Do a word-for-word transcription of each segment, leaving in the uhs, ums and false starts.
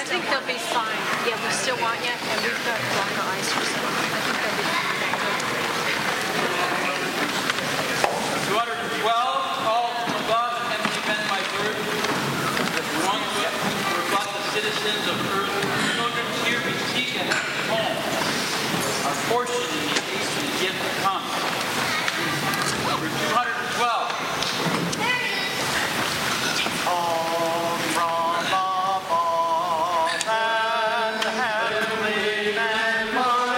I think they'll be fine. Yeah, we still want you, and we've got a block of ice or something. I think they'll be fine. two hundred twelve, called from above and heavenly meant by birth. One who brought the citizens of earth, children here beseech at home. Our portion in the age of the gift to come. Number two hundred twelve. All from above and heavenly meant by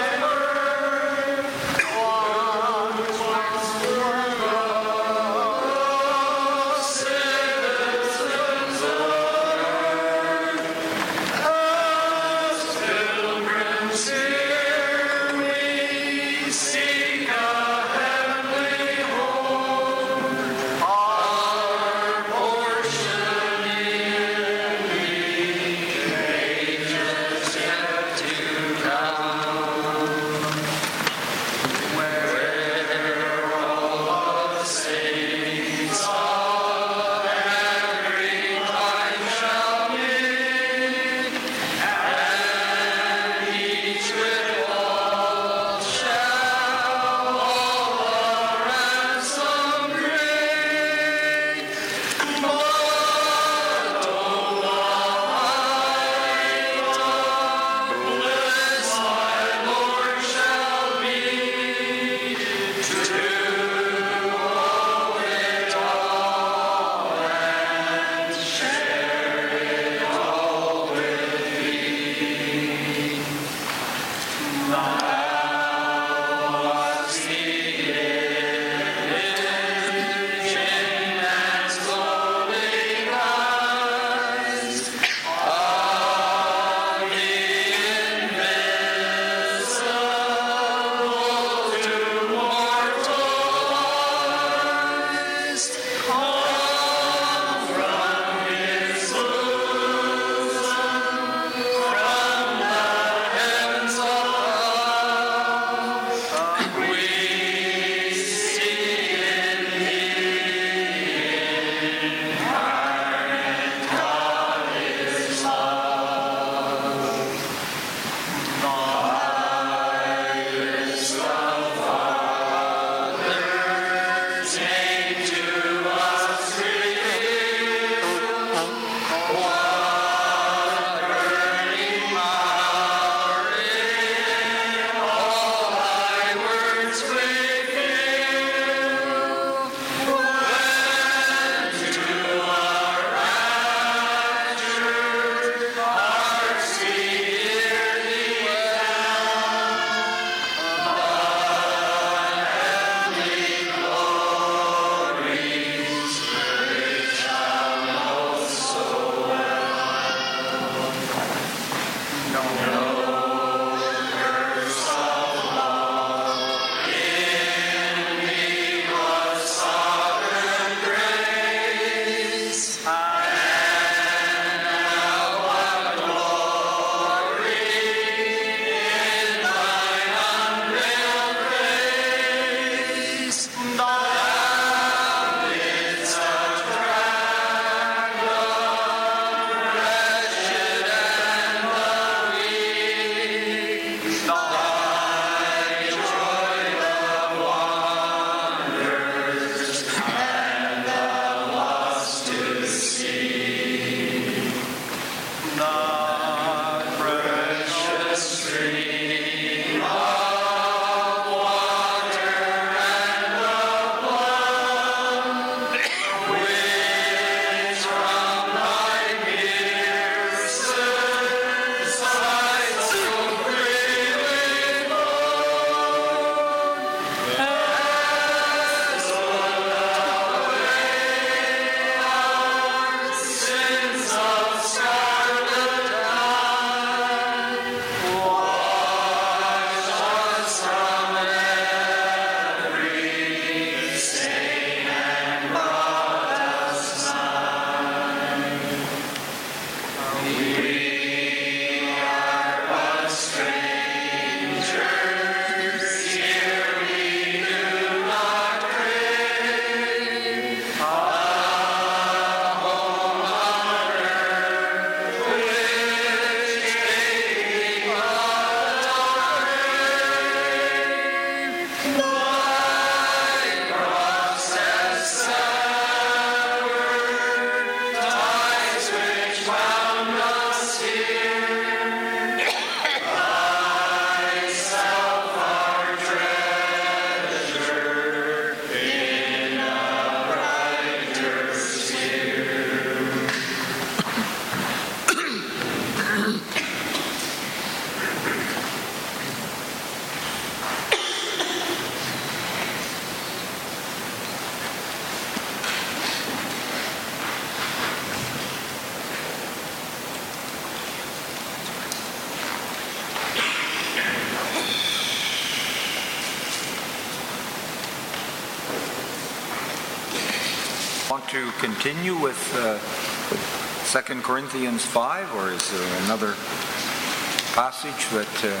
want to continue with uh, Second Corinthians five, or is there another passage that uh,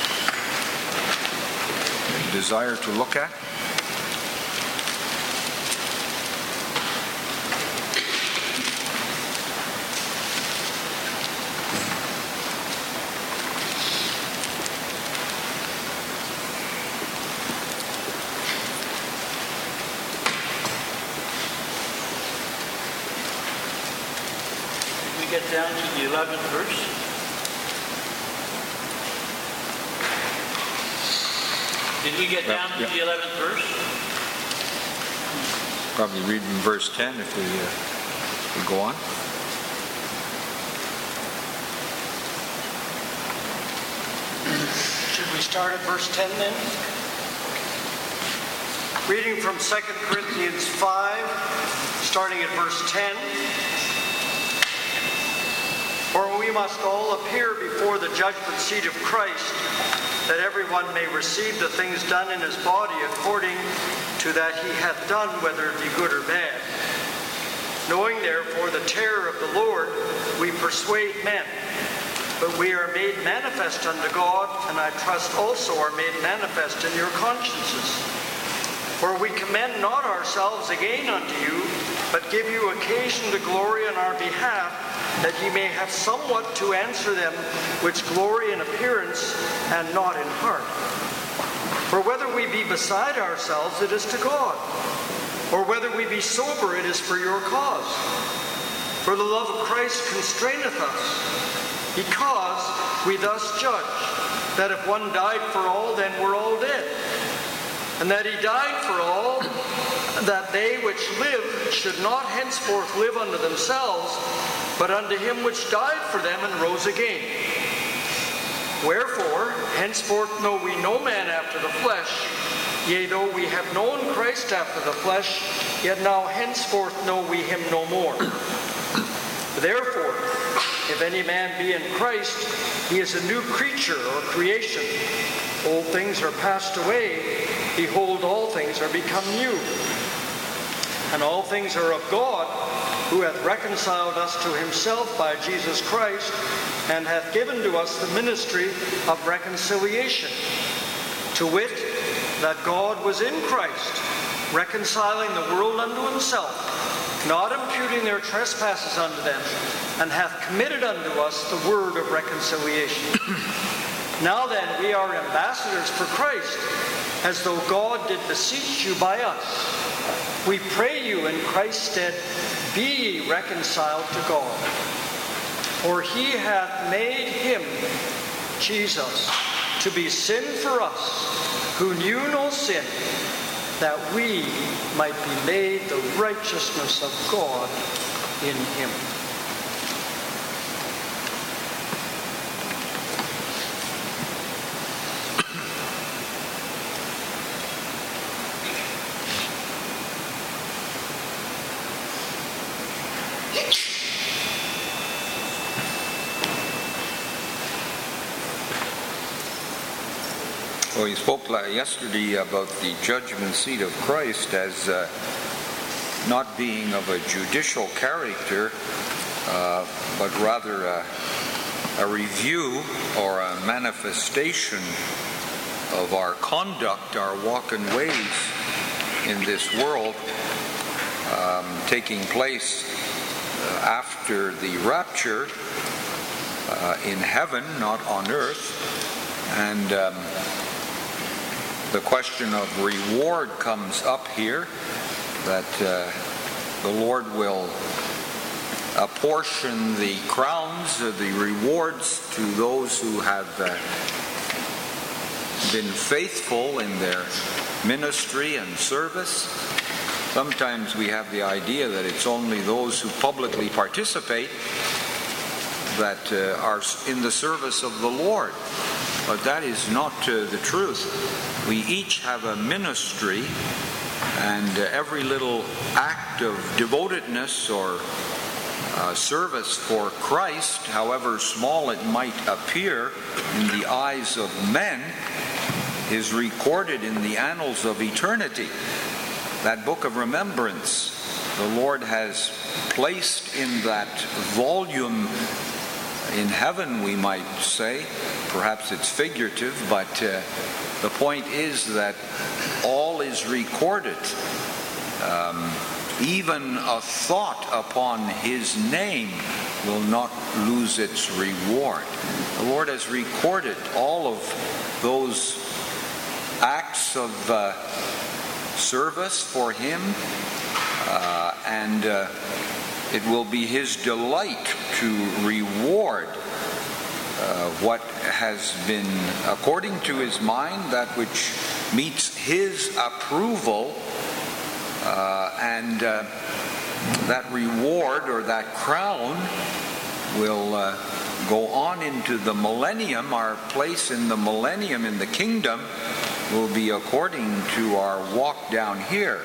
you desire to look at? Get down to the eleventh verse. Did we get down to yeah. the eleventh verse? Probably read in verse ten if we, uh, we go on. Should we start at verse ten then? Reading from Second Corinthians five, starting at verse ten. For we must all appear before the judgment seat of Christ, that everyone may receive the things done in his body according to that he hath done, whether it be good or bad. Knowing therefore the terror of the Lord, we persuade men. But we are made manifest unto God, and I trust also are made manifest in your consciences. For we commend not ourselves again unto you, but give you occasion to glory on our behalf, that ye may have somewhat to answer them which glory in appearance and not in heart. For whether we be beside ourselves, it is to God, or whether we be sober, it is for your cause. For the love of Christ constraineth us, because we thus judge, that if one died for all, then we're all dead. And that he died for all, that they which live should not henceforth live unto themselves, but unto him which died for them and rose again. Wherefore, henceforth know we no man after the flesh. Yea, though we have known Christ after the flesh, yet now henceforth know we him no more. Therefore, if any man be in Christ, he is a new creature or creation. Old things are passed away. Behold, all things are become new. And all things are of God, who hath reconciled us to himself by Jesus Christ, and hath given to us the ministry of reconciliation. To wit, that God was in Christ, reconciling the world unto himself, not imputing their trespasses unto them, and hath committed unto us the word of reconciliation. Now then, we are ambassadors for Christ, as though God did beseech you by us. We pray you in Christ's stead, be ye reconciled to God. For he hath made him, Jesus, to be sin for us, who knew no sin, that we might be made the righteousness of God in him. Well, you spoke yesterday about the judgment seat of Christ as uh, not being of a judicial character, uh, but rather a, a review or a manifestation of our conduct, our walk and ways in this world, um, taking place uh, after the rapture uh, in heaven, not on earth. And um, the question of reward comes up here, that uh, the Lord will apportion the crowns, uh, the rewards to those who have uh, been faithful in their ministry and service. Sometimes we have the idea that it's only those who publicly participate that uh, are in the service of the Lord. But that is not uh, the truth. We each have a ministry, and uh, every little act of devotedness or uh, service for Christ, however small it might appear in the eyes of men, is recorded in the annals of eternity. That book of remembrance the Lord has placed in that volume in heaven, we might say. Perhaps it's figurative, but uh, the point is that all is recorded. Um, even a thought upon his name will not lose its reward. The Lord has recorded all of those acts of uh, service for him, uh, and uh, it will be his delight to reward uh, what has been according to his mind, that which meets his approval, uh, and uh, that reward or that crown will uh, go on into the millennium. Our place in the millennium in the kingdom will be according to our walk down here.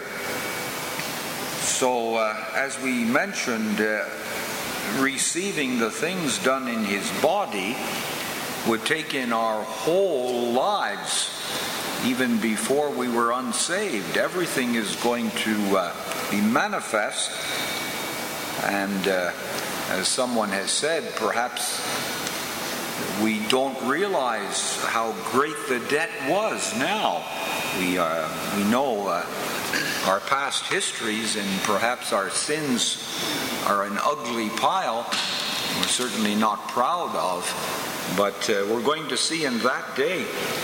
So, uh, as we mentioned, uh, receiving the things done in his body would take in our whole lives, even before we were unsaved. Everything is going to uh, be manifest, and uh, as someone has said, perhaps we don't realize how great the debt was now. We, uh, we know uh, our past histories, and perhaps our sins are an ugly pile we're certainly not proud of, but uh, we're going to see in that day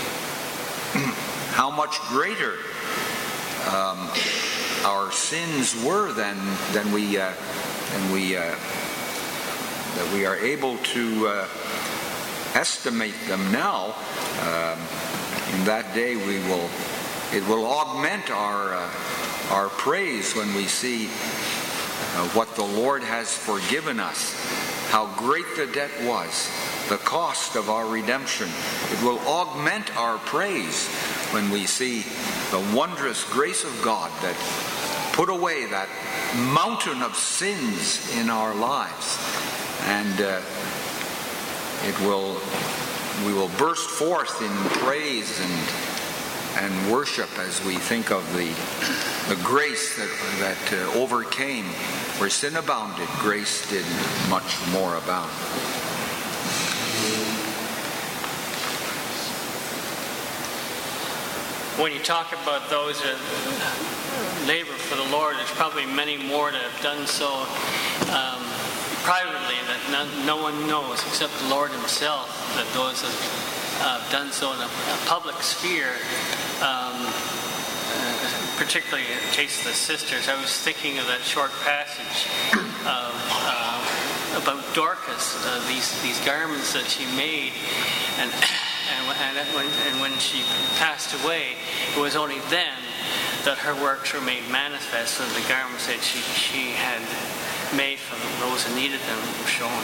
how much greater um, our sins were than than we uh, than we uh, that we are able to uh, estimate them now. Um, in that day, we will it will augment our uh, our praise when we see uh, what the Lord has forgiven us, how great the debt was, the cost of our redemption. It will augment our praise when we see the wondrous grace of God that put away that mountain of sins in our lives. And uh, it will, we will burst forth in praise and and worship as we think of the the grace that that uh, overcame. Where sin abounded, grace did much more abound. When you talk about those that labor for the Lord, there's probably many more that have done so um, privately that no, no one knows except the Lord himself, that those that have uh, done so in a, a public sphere, um, uh, particularly in the case of the sisters. I was thinking of that short passage of, uh, about Dorcas, uh, these, these garments that she made, and And, and, when, and when she passed away, it was only then that her works were made manifest, and the garments that she, she had made for those who needed them were shown.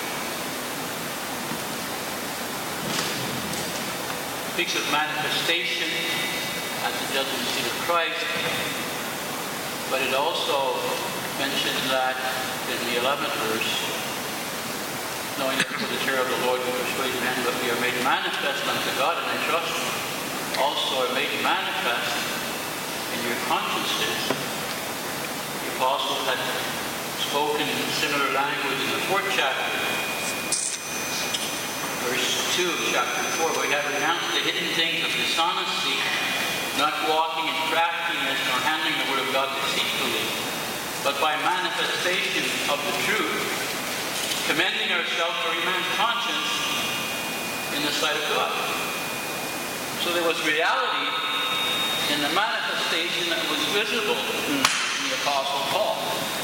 Speaks of manifestation at the judgment seat of Christ, but it also mentions that in the eleventh verse, knowing that for the terror of the Lord we persuade men, but we are made manifest unto God, and I trust also are made manifest in your consciences. The apostle had spoken in similar language in the fourth chapter, verse two of chapter four, where we have renounced the hidden things of dishonesty, not walking in craftiness, nor handling the word of God deceitfully, but by manifestation of the truth, commending ourselves to every man's conscience in the sight of God. So there was reality in the manifestation that was visible in the Apostle Paul.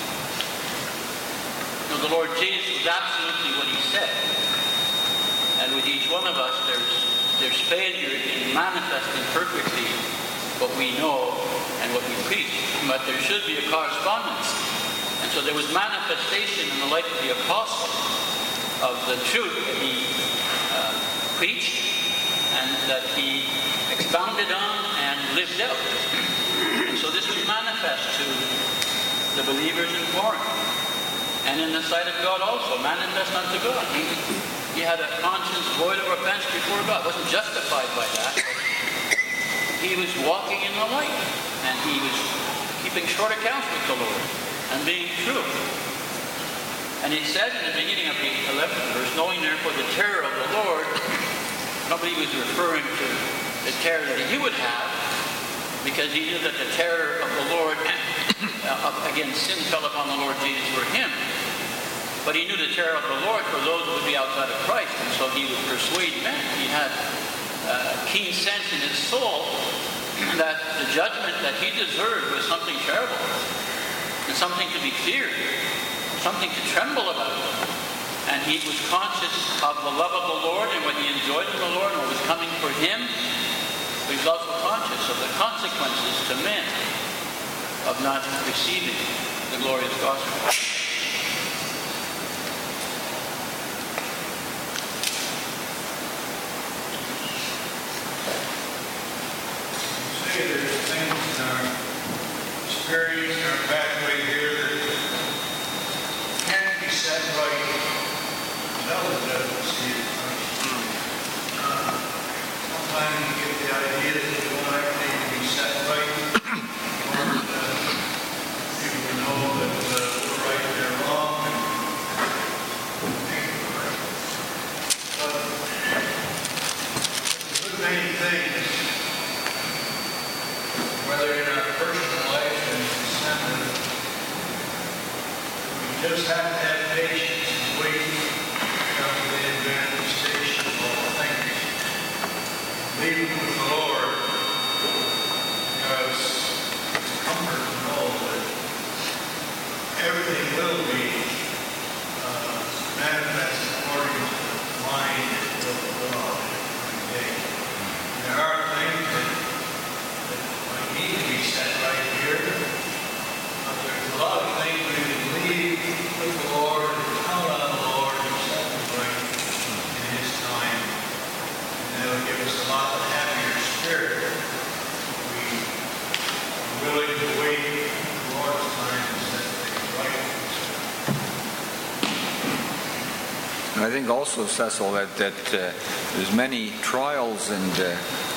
Now, the Lord Jesus was absolutely what he said. And with each one of us, there's, there's failure in manifesting perfectly what we know and what we preach. But there should be a correspondence. And so there was manifestation in the life of the apostle of the truth that he uh, preached and that he expounded on and lived out. And so this was manifest to the believers in Corinth. And in the sight of God also, manifest unto God. He, he had a conscience void of offense before God. Wasn't justified by that. He was walking in the light. And he was keeping short accounts with the Lord. and being true. And he said in the beginning of the eleventh verse, knowing therefore the terror of the Lord, nobody was referring to the terror that he would have, because he knew that the terror of the Lord, uh, again, sin fell upon the Lord Jesus for him. But he knew the terror of the Lord for those who would be outside of Christ, and so he would persuade men. He had a keen sense in his soul that the judgment that he deserved was something terrible, and something to be feared, something to tremble about. And he was conscious of the love of the Lord and what he enjoyed in the Lord and what was coming for him. But he was also conscious of the consequences to men of not receiving the glorious gospel. Say there's things in our experience, in our pathway here that can't be set right. That was definitely it. Uh, sometimes you get the idea that you want everything to be set right, or uh, people to know that uh, we're right, they're wrong, and think about it. But there's many things, whether in our personal life and assembly, we just have to have patience and wait come to the manifestation of all things. Leave with the Lord, because it's a comfort to know that everything will be uh, manifested according to the mind and will of God every day. And there are things that, that might need to be set right here, but there's a lot of things we can leave with the Lord and count on the Lord and set them right in His time. And that'll give us a lot of happier spirit. We are willing to wait for the Lord's time and set things right. I think also, Cecil, that, that uh, there's many trials and uh,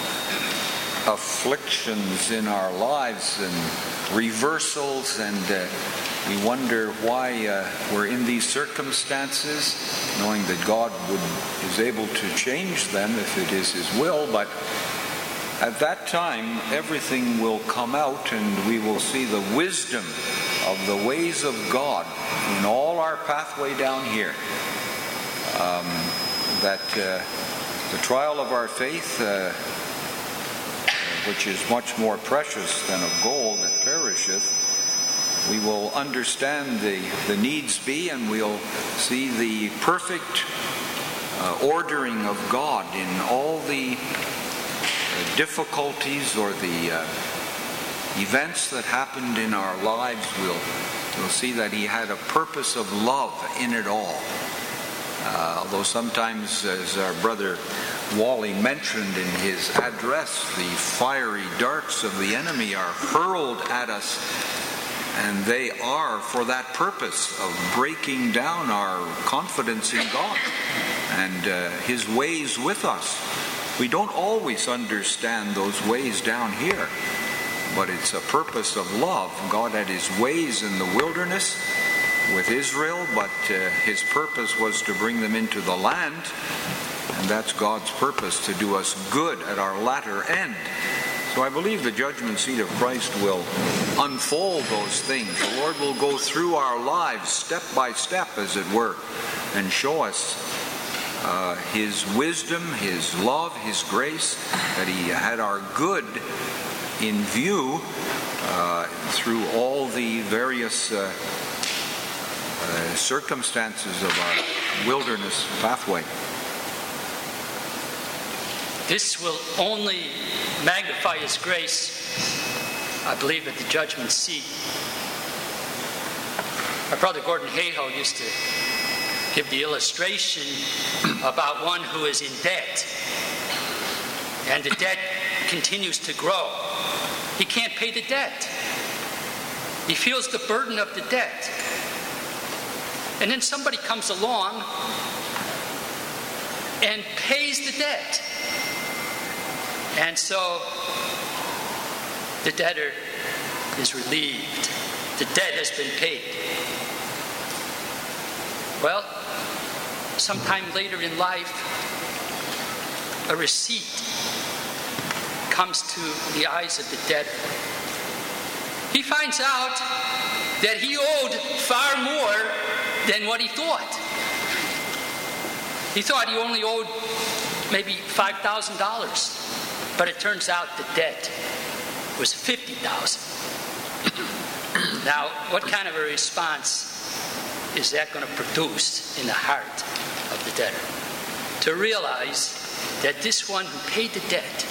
afflictions in our lives and reversals, and uh, we wonder why uh, we're in these circumstances, knowing that God would is able to change them if it is His will. But at that time, everything will come out, and we will see the wisdom of the ways of God in all our pathway down here. Um, that uh, the trial of our faith, uh, which is much more precious than of gold that perisheth, we will understand the, the needs be, and we'll see the perfect uh, ordering of God in all the uh, difficulties or the uh, events that happened in our lives. We'll, we'll see that He had a purpose of love in it all. Uh, although sometimes, as our brother Wally mentioned in his address, the fiery darts of the enemy are hurled at us, and they are for that purpose of breaking down our confidence in God and uh, His ways with us. We don't always understand those ways down here, but it's a purpose of love. God had His ways in the wilderness with Israel, but uh, His purpose was to bring them into the land, and that's God's purpose, to do us good at our latter end. So I believe the judgment seat of Christ will unfold those things. The Lord will go through our lives step by step, as it were, and show us uh, His wisdom, His love, His grace, that He had our good in view uh, through all the various uh, Uh, circumstances of our wilderness pathway. This will only magnify His grace, I believe, at the judgment seat. My brother Gordon Hayhoe used to give the illustration about one who is in debt, and the debt continues to grow. He can't pay the debt. He feels the burden of the debt. And then somebody comes along and pays the debt. And so the debtor is relieved. The debt has been paid. Well, sometime later in life, a receipt comes to the eyes of the debtor. He finds out that he owed far more than what he thought. He thought he only owed maybe five thousand dollars, but it turns out the debt was fifty thousand dollars. Now, what kind of a response is that going to produce in the heart of the debtor? To realize that this one who paid the debt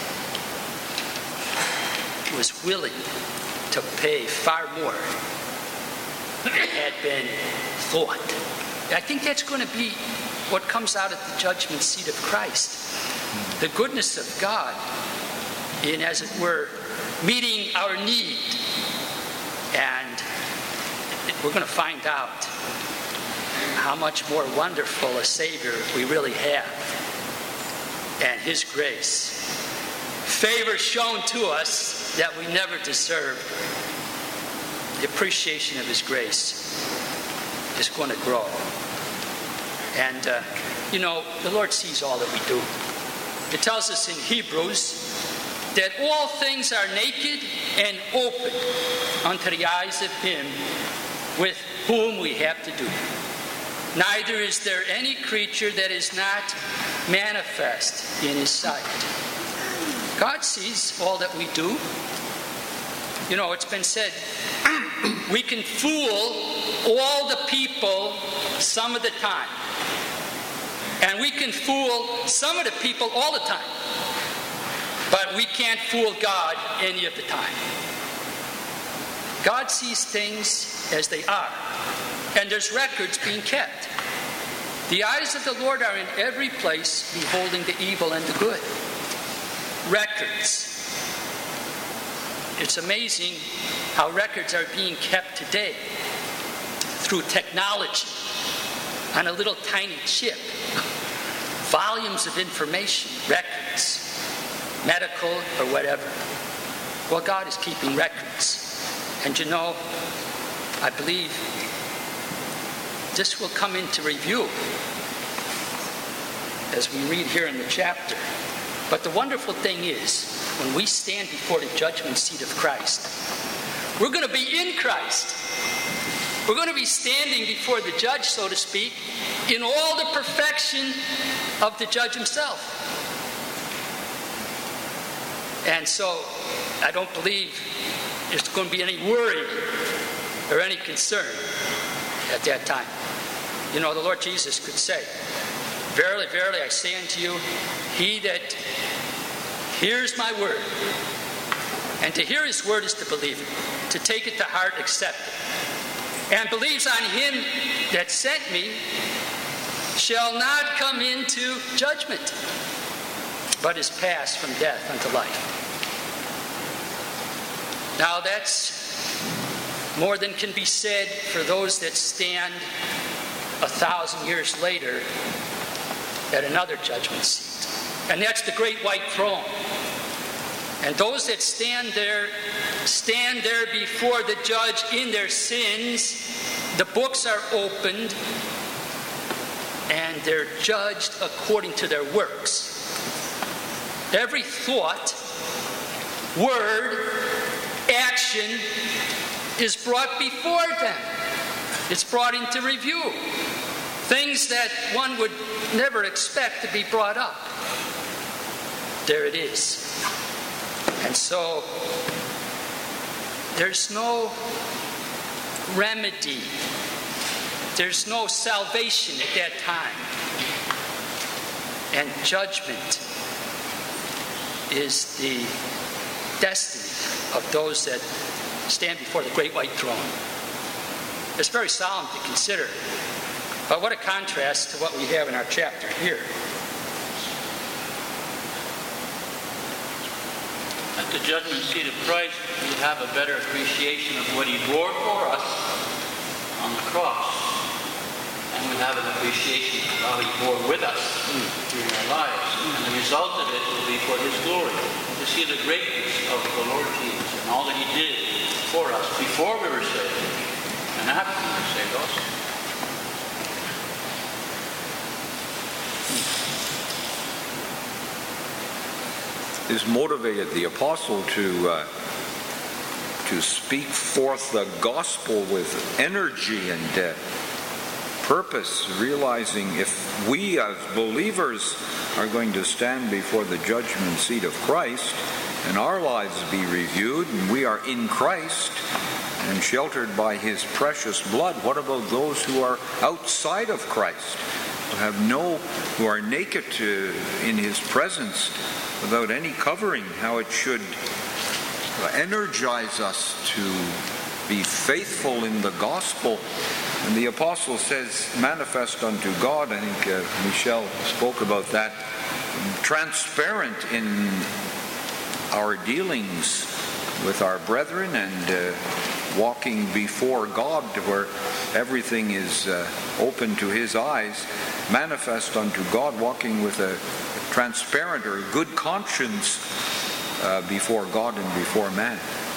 was willing to pay far more than had been thought. I think that's going to be what comes out of the judgment seat of Christ. The goodness of God in, as it were, meeting our need. And we're going to find out how much more wonderful a Savior we really have. And His grace. Favor shown to us that we never deserved. The appreciation of His grace is going to grow. And, uh, you know, the Lord sees all that we do. It tells us in Hebrews that all things are naked and open unto the eyes of Him with whom we have to do. Neither is there any creature that is not manifest in His sight. God sees all that we do. You know, it's been said, we can fool all the people some of the time. And we can fool some of the people all the time. But we can't fool God any of the time. God sees things as they are. And there's records being kept. The eyes of the Lord are in every place, beholding the evil and the good. Records. It's amazing how records are being kept today through technology on a little tiny chip. Volumes of information, records, medical or whatever. Well, God is keeping records. And you know, I believe this will come into review as we read here in the chapter. But the wonderful thing is, when we stand before the judgment seat of Christ, we're going to be in Christ. We're going to be standing before the judge, so to speak, in all the perfection of the judge himself. And so, I don't believe there's going to be any worry or any concern at that time. You know, the Lord Jesus could say, verily, verily, I say unto you, he that hears my word, and to hear his word is to believe it, to take it to heart, accept it, and believes on him that sent me, shall not come into judgment, but is passed from death unto life. Now that's more than can be said for those that stand a thousand years later at another judgment seat. And that's the great white throne. And those that stand there, stand there before the judge in their sins. The books are opened, and they're judged according to their works. Every thought, word, action is brought before them. It's brought into review. Things that one would never expect to be brought up. There it is. And so, there's no remedy. There's no salvation at that time. And judgment is the destiny of those that stand before the great white throne. It's very solemn to consider. But what a contrast to what we have in our chapter here. At the judgment seat of Christ, we have a better appreciation of what he bore for us on the cross. And we have an appreciation of how he bore with us during our lives. And the result of it will be for his glory. To see the greatness of the Lord Jesus and all that he did for us before we were saved and after we were saved also. This motivated the apostle to uh, to speak forth the gospel with energy and uh, purpose, realizing if we as believers are going to stand before the judgment seat of Christ and our lives be reviewed, and we are in Christ and sheltered by his precious blood, what about those who are outside of Christ, who have no, who are naked to, in his presence without any covering? How it should energize us to be faithful in the gospel. And the apostle says, manifest unto God. I think uh, Michelle spoke about that. Transparent in our dealings with our brethren and uh, walking before God where everything is uh, open to his eyes. Manifest unto God, walking with a transparent or good conscience uh, before God and before man.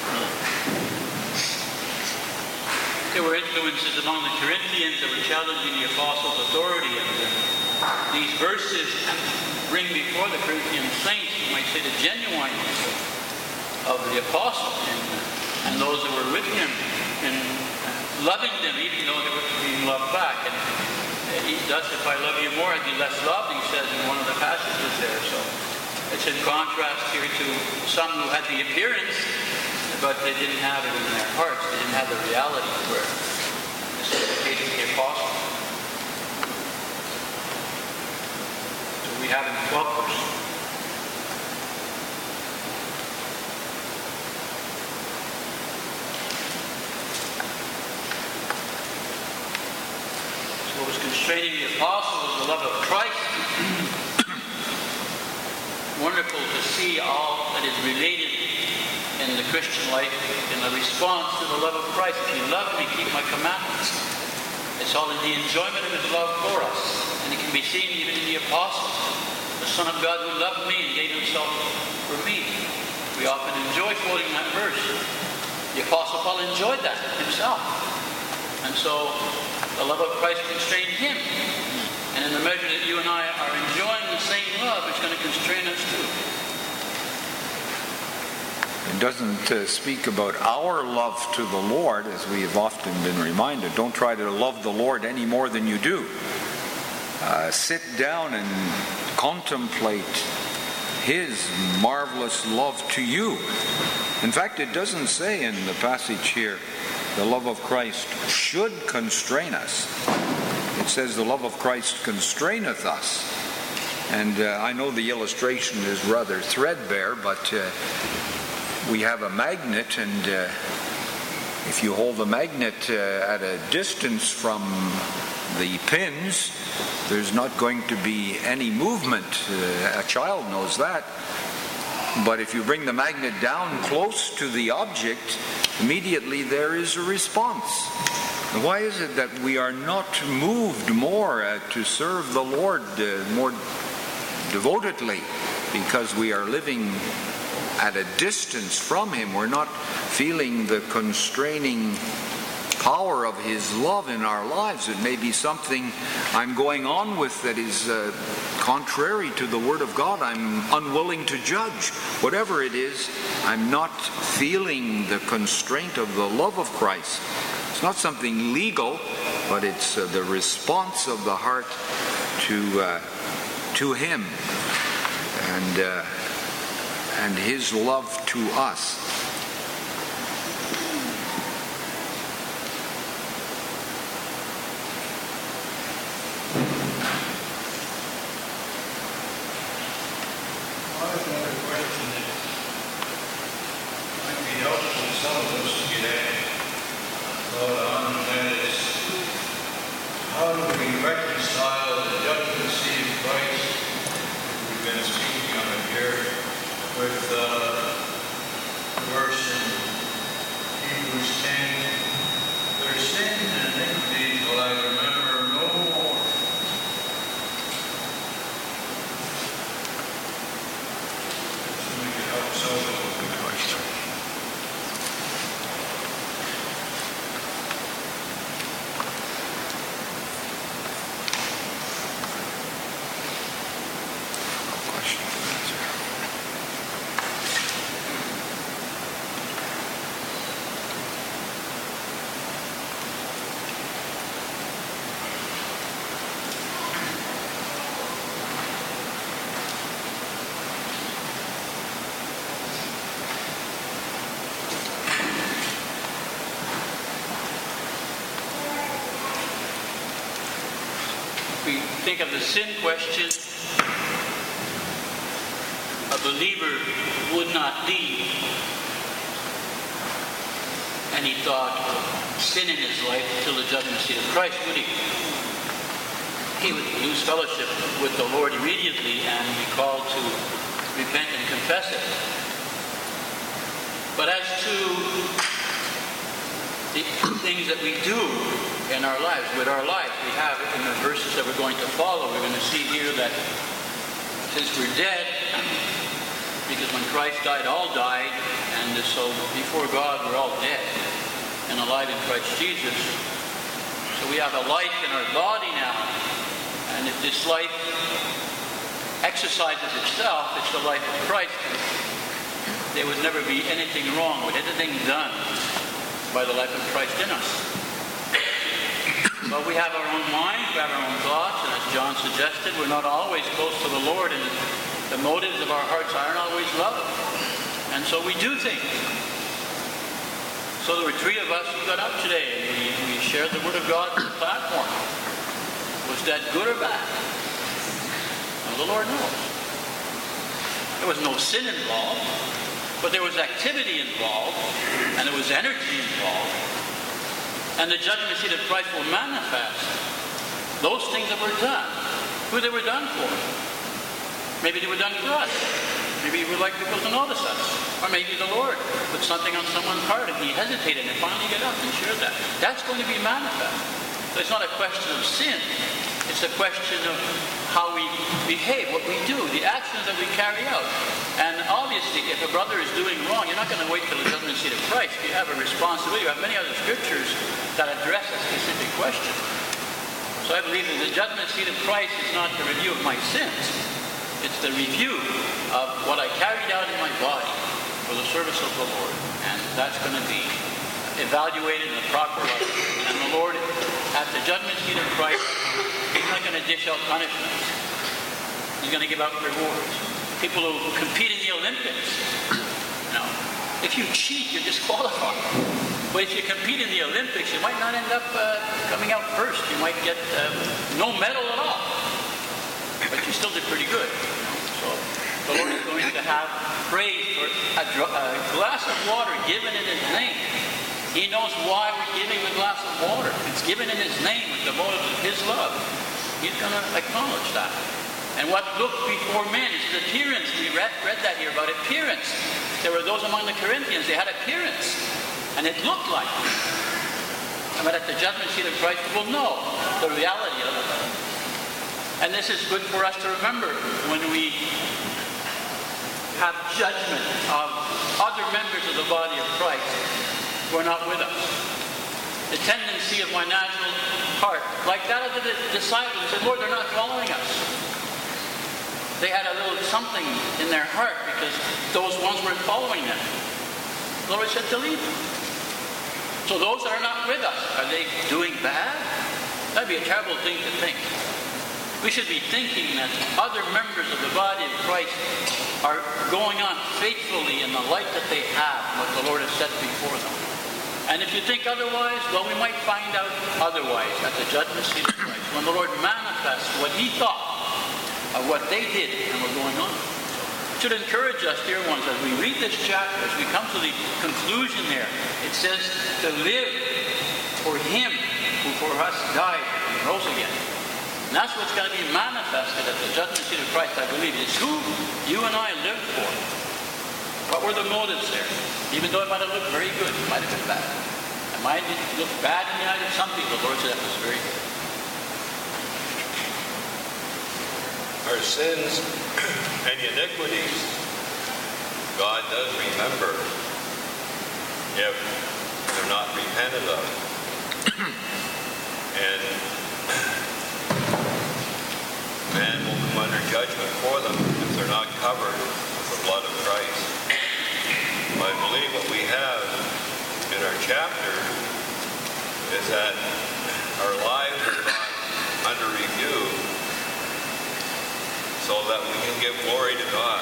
There were influences among the Corinthians that were challenging the apostles' authority, and uh, these verses bring before the Corinthian saints, you might say, the genuineness of the apostle and, and those that were with him, and loving them even though they were being loved back. And uh, thus, if I love you more, I'd be less loved, he says in one of the passages there. So it's in contrast here to some who had the appearance, but they didn't have it in their hearts. They didn't have the reality where this is the case of the apostle. So we have in the twelfth verse. So what was constraining the apostle was the love of Christ. Wonderful to see all that is related in the Christian life in a response to the love of Christ. If you love me, keep my commandments. It's all in the enjoyment of his love for us. And it can be seen even in the apostles. The Son of God who loved me and gave himself for me. We often enjoy quoting that verse. The Apostle Paul enjoyed that himself. And so the love of Christ constrained him. And in the measure that you and I are enjoying the same love, it's going to constrain us too. It doesn't uh, speak about our love to the Lord, as we have often been reminded. Don't try to love the Lord any more than you do. Uh, sit down and contemplate his marvelous love to you. In fact, it doesn't say in the passage here, the love of Christ should constrain us. It says the love of Christ constraineth us. And uh, I know the illustration is rather threadbare, but uh, we have a magnet, and uh, if you hold the magnet uh, at a distance from the pins, there's not going to be any movement. Uh, a child knows that. But if you bring the magnet down close to the object, immediately there is a response. And why is it that we are not moved more uh, to serve the Lord uh, more devotedly? Because we are living at a distance from him. We're not feeling the constraining power of his love in our lives. It may be something I'm going on with that is uh, contrary to the Word of God. I'm unwilling to judge. Whatever it is, I'm not feeling the constraint of the love of Christ. It's not something legal, but it's uh, the response of the heart to uh, to him and uh, and his love to us. With uh, the think of the sin question, a believer would not leave any thought of sin in his life until the judgment seat of Christ, would he? He would lose fellowship with the Lord immediately and be called to repent and confess it. But as to the things that we do in our lives, with our life, we have in the verses that we're going to follow, we're going to see here that since we're dead, because when Christ died, all died, and so before God we're all dead and alive in Christ Jesus. So we have a life in our body now, and if this life exercises itself, it's the life of Christ. There would never be anything wrong with anything done by the life of Christ in us. But we have our own mind, we have our own thoughts, and as John suggested, we're not always close to the Lord, and the motives of our hearts aren't always love. And so we do things. So there were three of us who got up today, and we, we shared the Word of God on the platform. Was that good or bad? Well, the Lord knows. There was no sin involved, but there was activity involved, and there was energy involved. And the judgment seat of Christ will manifest those things that were done, who they were done for. Maybe they were done for us. Maybe we were like people to notice us. Or maybe the Lord put something on someone's heart and he hesitated and finally got up and shared that. That's going to be manifest. So it's not a question of sin. It's a question of how we behave, what we do, the actions that we carry out. And obviously, if a brother is doing wrong, you're not going to wait till the judgment seat of Christ. You have a responsibility. You have many other scriptures that address a specific question. So I believe that the judgment seat of Christ is not the review of my sins. It's the review of what I carried out in my body for the service of the Lord. And that's going to be evaluated in the proper light. And the Lord, at the judgment seat of Christ, He's not going to dish out punishments. He's going to give out rewards. People who compete in the Olympics, you know, if you cheat, you're disqualified. But if you compete in the Olympics, you might not end up uh, coming out first. You might get uh, no medal at all. But you still did pretty good. So the Lord is going to have praise for a, dr- a glass of water given in His name. He knows why we're giving the glass of water. It's given in His name with the motive of His love. He's going to acknowledge that. And what looked before men is appearance. We read, read that here about appearance. There were those among the Corinthians, they had appearance. And it looked like it. But at the judgment seat of Christ, we will know the reality of it. And this is good for us to remember when we have judgment of other members of the body of Christ who are not with us. The tendency of my natural heart, like that of the disciples, said, Lord, they're not following us. They had a little something in their heart because those ones weren't following them. The Lord said to leave them. So those that are not with us, are they doing bad? That'd be a terrible thing to think. We should be thinking that other members of the body of Christ are going on faithfully in the light that they have, what the Lord has set before them. And if you think otherwise, well, we might find out otherwise at the judgment seat of Christ, when the Lord manifests what He thought of what they did and were going on. It should encourage us, dear ones, as we read this chapter, as we come to the conclusion there, it says to live for Him who for us died and rose again. And that's what's going to be manifested at the judgment seat of Christ, I believe. It's who you and I lived for. What were the motives there? Even though it might have looked very good, it might have been bad. It might have looked bad in the eyes of some people. The Lord said that was very good. Our sins and iniquities, God does remember if they're not repented of. And man will come under judgment for them if they're not covered with the blood of Christ. I believe what we have in our chapter is that our lives are not under review so that we can give glory to God.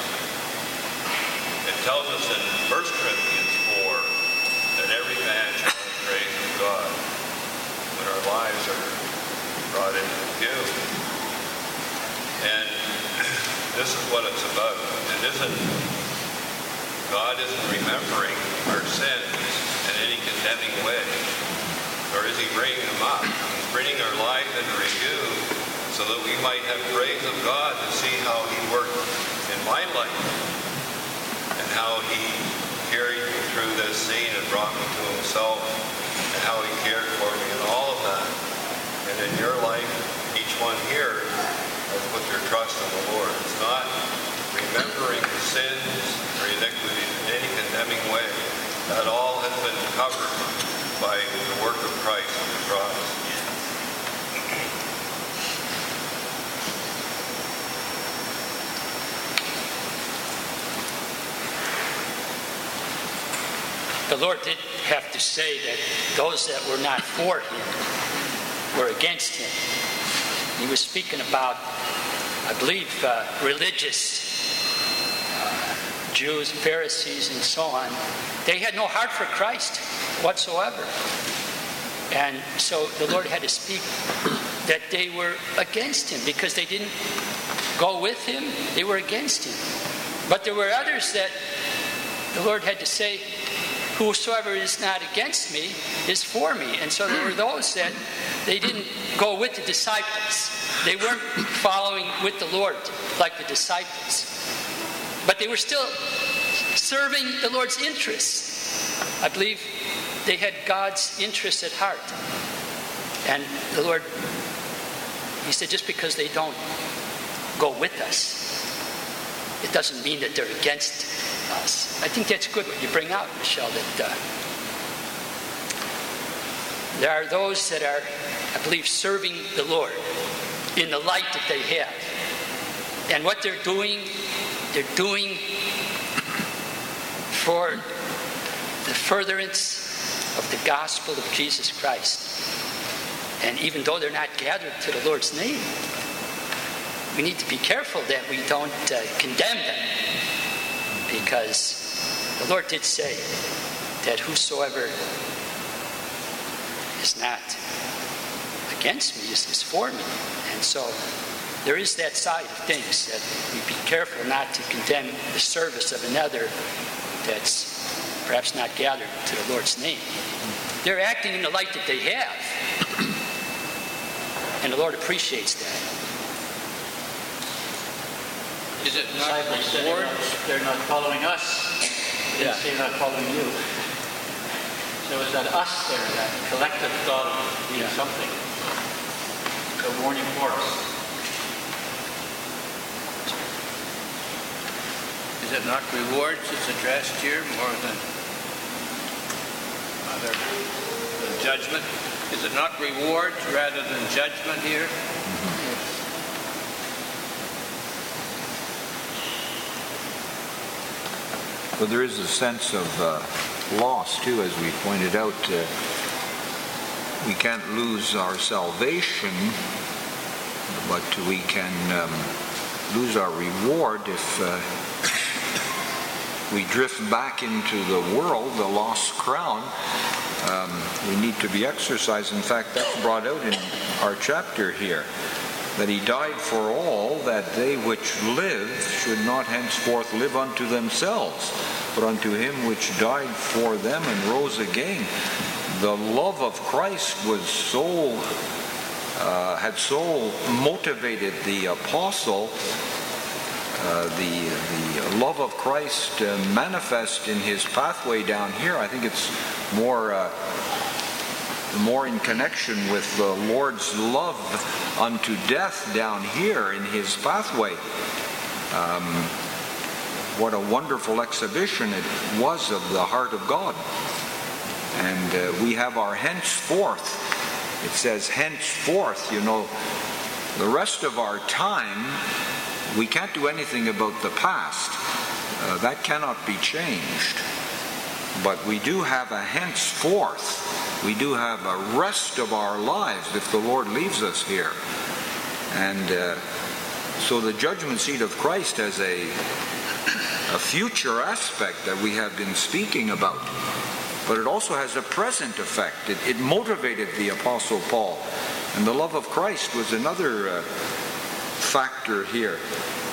It tells us in First Corinthians four that every man shall have praise of God when our lives are brought into view. this is what it's about. It isn't, God isn't remembering our sins in any condemning way, nor is he bringing them up. He's bringing our life into review so that we might have praise of God to see how he worked in my life and how he carried me through this scene and brought me to himself and how he cared for me and all of that. And in your life, each one here has put their trust in the Lord. It's not remembering sins or iniquities in any condemning way. That all has been covered by the work of Christ on the cross. The Lord did have to say that those that were not for him were against him. He was speaking about, I believe, uh, religious uh, Jews, Pharisees, and so on. They had no heart for Christ whatsoever. And so the Lord had to speak that they were against him because they didn't go with him. They were against him. But there were others that the Lord had to say, whosoever is not against me is for me. And so there were those that they didn't go with the disciples. They weren't following with the Lord like the disciples. But they were still serving the Lord's interests. I believe they had God's interests at heart. And the Lord, he said, just because they don't go with us, it doesn't mean that they're against us. I think that's good what you bring out, Michelle, that uh, there are those that are, I believe, serving the Lord in the light that they have. And what they're doing, they're doing for the furtherance of the gospel of Jesus Christ. And even though they're not gathered to the Lord's name, we need to be careful that we don't uh, condemn them. Because the Lord did say that whosoever is not against me is, is for me. And so there is that side of things that we be careful not to condemn the service of another that's perhaps not gathered to the Lord's name. They're acting in the light that they have. And the Lord appreciates that. Is it not reward? They're not following us. They didn't say they're not following you. So it was that us there, that collective thought of being yeah. something. So warning for us. Is it not rewards that's addressed here more than other than judgment? Is it not rewards rather than judgment here? But there is a sense of uh, loss, too, as we pointed out. Uh, we can't lose our salvation, but we can um, lose our reward if uh, we drift back into the world, the lost crown. Um, we need to be exercised. In fact, that's brought out in our chapter here, that he died for all, that they which live should not henceforth live unto themselves, but unto him which died for them and rose again. The love of Christ was so, uh, had so motivated the apostle, uh, the, the love of Christ uh, manifest in his pathway down here. I think it's more... Uh, more in connection with the Lord's love unto death down here in his pathway. Um, what a wonderful exhibition it was of the heart of God. And uh, we have our henceforth. It says henceforth, you know, the rest of our time, we can't do anything about the past. Uh, that cannot be changed. But we do have a henceforth. We do have a rest of our lives if the Lord leaves us here. And uh, so the judgment seat of Christ has a, a future aspect that we have been speaking about. But it also has a present effect. It, it motivated the Apostle Paul. And the love of Christ was another uh, factor here.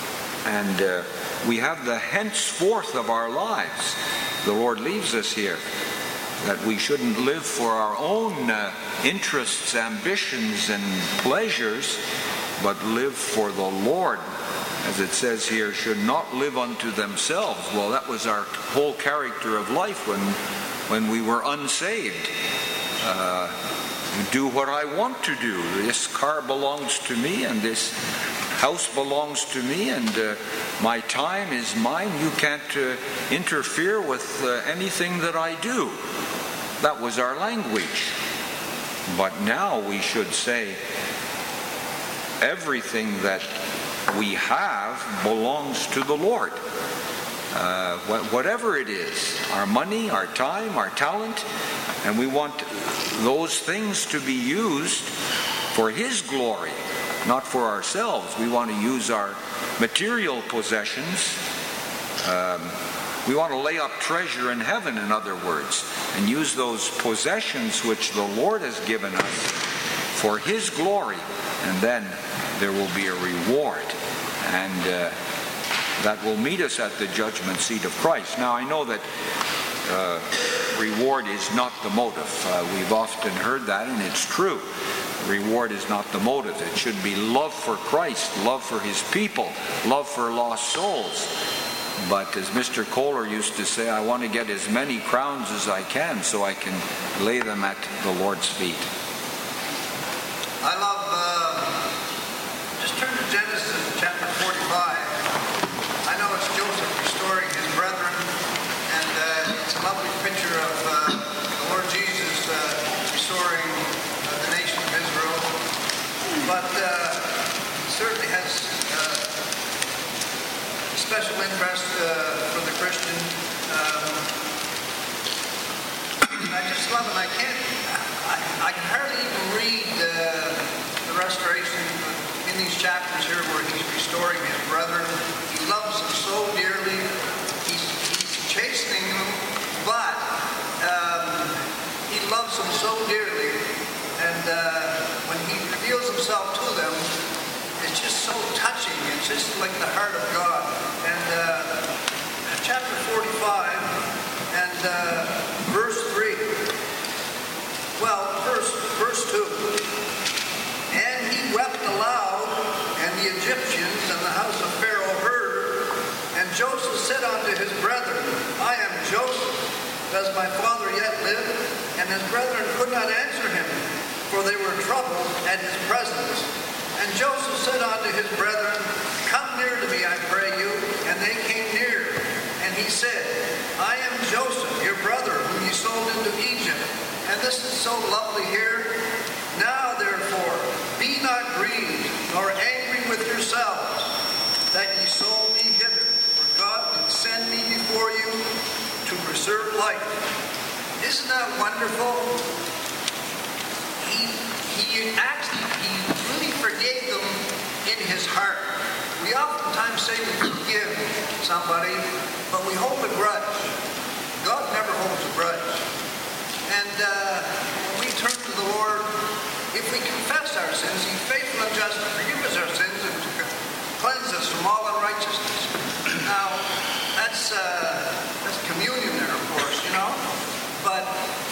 And uh, we have the henceforth of our lives. The Lord leaves us here, that we shouldn't live for our own uh, interests, ambitions, and pleasures, but live for the Lord. As it says here, should not live unto themselves. Well, that was our whole character of life when, when we were unsaved. Uh, do what I want to do. This car belongs to me, and this house belongs to me, and uh, my time is mine. You can't uh, interfere with uh, anything that I do. That was our language. But now we should say, everything that we have belongs to the Lord. Uh, wh- whatever it is, our money, our time, our talent, and we want those things to be used for His glory, not for ourselves. We want to use our material possessions. Um, we want to lay up treasure in heaven, in other words, and use those possessions which the Lord has given us for His glory, and then there will be a reward, and uh, that will meet us at the judgment seat of Christ. Now, I know that uh, reward is not the motive. Uh, we've often heard that, and it's true. Reward is not the motive. It should be love for Christ, love for His people, love for lost souls. But as Mister Kohler used to say, I want to get as many crowns as I can so I can lay them at the Lord's feet. I love, uh, just turn to Genesis chapter forty-five. I know it's Joseph restoring his brethren, and uh, it's a lovely picture of uh, the Lord Jesus uh, restoring uh, the nation of Israel. But uh, it certainly has uh, special interest uh, for the Christian. Um, I just love it. I can't, I, I can hardly even read uh, the restoration in these chapters here where he's restoring his brethren. He loves them so dearly. He's, he's chastening them, but um, he loves them so dearly. And uh, when he reveals himself to them, it's just so touching. It's just like the heart of God. And uh, chapter forty-five and uh, verse three. Well, first, verse two. And he wept aloud, and the Egyptians and the house of Pharaoh heard. And Joseph said unto his brethren, I am Joseph. Does my father yet live? And his brethren could not answer him, for they were troubled at his presence. And Joseph said unto his brethren, Come near to me, I pray you. And they came near. And he said, I am Joseph, your brother, whom ye sold into Egypt. And this is so lovely here. Now, therefore, be not grieved, nor angry with yourselves, that ye sold me hither. For God did send me before you to preserve life. Isn't that wonderful? He, he actually, he really forgave them in his heart. We oftentimes say we forgive somebody, but we hold a grudge. God never holds a grudge. And uh, when we turn to the Lord, if we confess our sins, He's faithful and just to forgive us our sins and to cleanse us from all unrighteousness. Now, that's, uh, that's communion there, of course, you know. But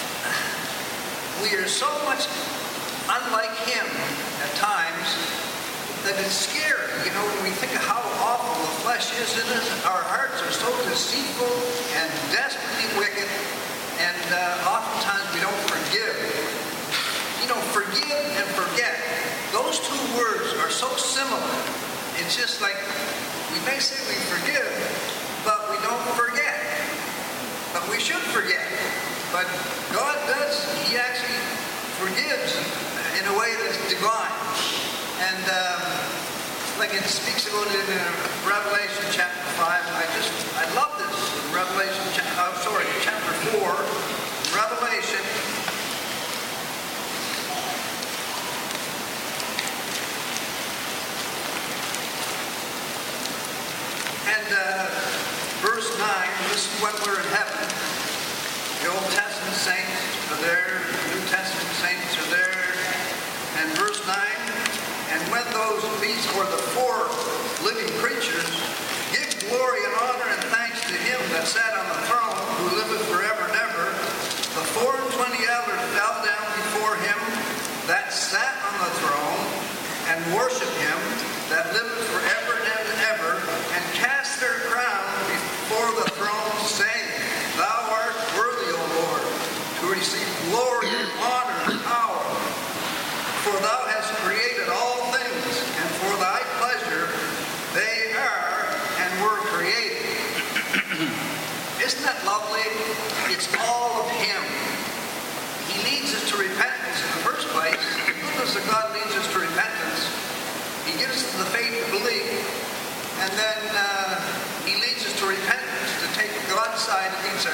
we are so much unlike Him at times that it's scary. You know, when we think of how awful the flesh is in us, our hearts are so deceitful and desperately wicked, and uh, oftentimes we don't forgive. You know, forgive and forget. Those two words are so similar. It's just like, we may say we forgive, but we don't forget. But we should forget. But God does, He actually forgives in a way that's divine. And um, like it speaks about it in Revelation chapter five. I just, I love this. Revelation, oh, sorry, chapter four, Revelation. And uh, verse nine, this is when we're in heaven. The Old Testament saints are there, the New Testament saints are there. And verse nine, and when those beasts, or the four living creatures,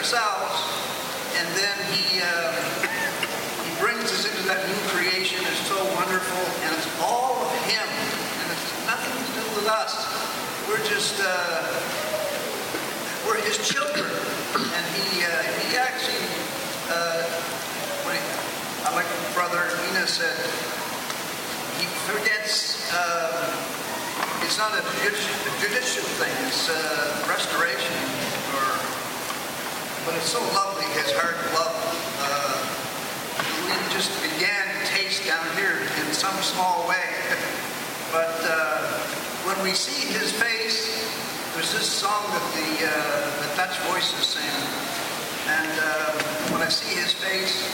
ourselves, and then he, uh, he brings us into that new creation. It's so wonderful, and it's all of him, and it's nothing to do with us. We're just, uh, we're his children, and he, uh, he actually, uh, when he, I like what Brother Ina said, he forgets, uh, it's not a judicial, a judicial thing, it's uh, restoration, or, but it's so lovely, his heart of love. Uh, we just began to taste down here in some small way, but uh, when we see his face, there's this song that the, uh, the Dutch voices sing, and uh, when I see his face,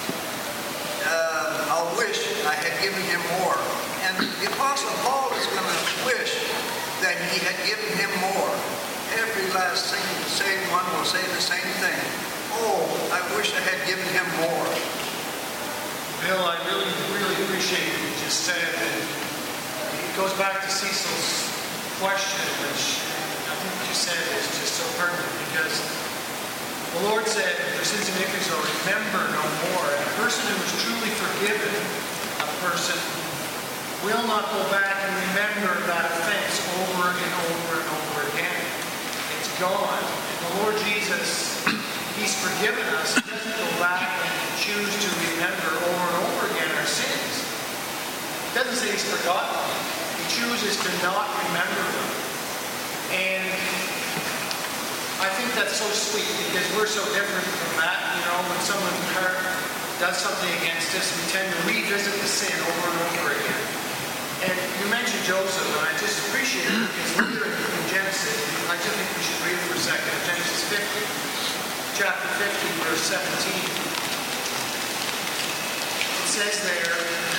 uh, I'll wish I had given him more. And the Apostle Paul is going to wish that he had given him more. Every last single saved one will say the same thing. Oh, I wish I had given him more. Bill, I really, really appreciate what you just said. And it goes back to Cecil's question, which I think what you said is just so pertinent, because the Lord said, their sins and iniquities are remember no more. And a person who is truly forgiven, a person will not go back and remember that offense over and over and over again. It's gone. And the Lord Jesus, he's forgiven us. He doesn't go back and choose to remember over and over again our sins. It doesn't say he's forgotten them. He chooses to not remember them. And I think that's so sweet, because we're so different from that. You know, when someone hurt, does something against us, we tend to revisit the sin over and over again. And you mentioned Joseph, and I just appreciate it, because later in Genesis, I just think we should read it for a second. Genesis fifty, chapter fifty, verse seventeen. It says there,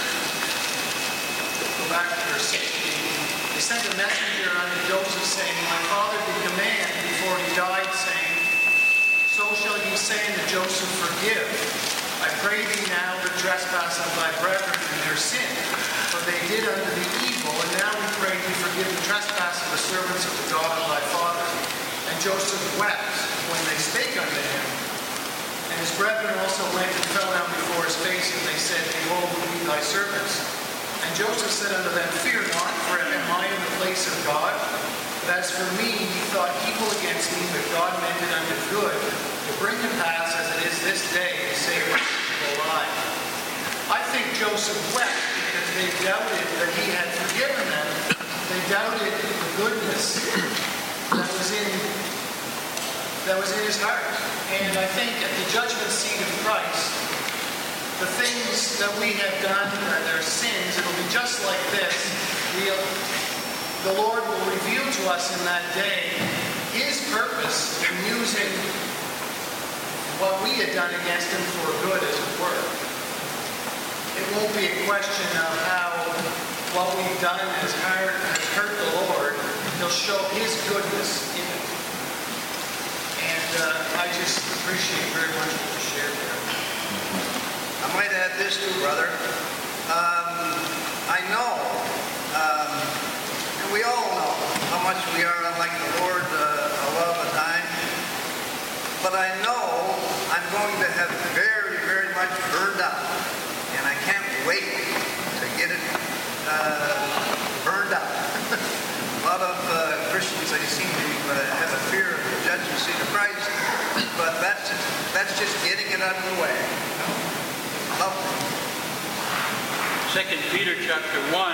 go back to verse sixteen. They sent a messenger unto Joseph, saying, my father did command before he died, saying, so shall you say unto Joseph, forgive. I pray thee now the trespass of thy brethren and their sin, for they did unto thee evil, and now we pray thee forgive the trespass of the servants of the God of thy father. And Joseph wept when they spake unto him. And his brethren also went and fell down before his face, and they said, behold, we be thy servants. And Joseph said unto them, fear not, for am I in the place of God? But as for me, ye thought evil against me, but God meant it unto good, to bring to pass as it is this day, to save the people alive. I think Joseph wept because they doubted that he had forgiven them. They doubted the goodness that was in that was in his heart. And I think at the judgment seat of Christ, the things that we have done, or their sins, it'll be just like this. We'll, the Lord will reveal to us in that day his purpose in using what we had done against him for good, as it were. It won't be a question of how what we've done has hurt, has hurt the Lord. He'll show his goodness in it. And uh, I just appreciate very much what you shared there. I might add this too, brother. Um, I know, um, and we all know how much we are unlike the Lord uh, a lot of the time. But I know I'm going to have very, very much burned up. And I can't wait to get it uh, burned up. A lot of uh, Christians, they seem to uh, have a fear of the judgment seat of Christ. But that's, that's just getting it out of the way. Lovely. Second Peter chapter one.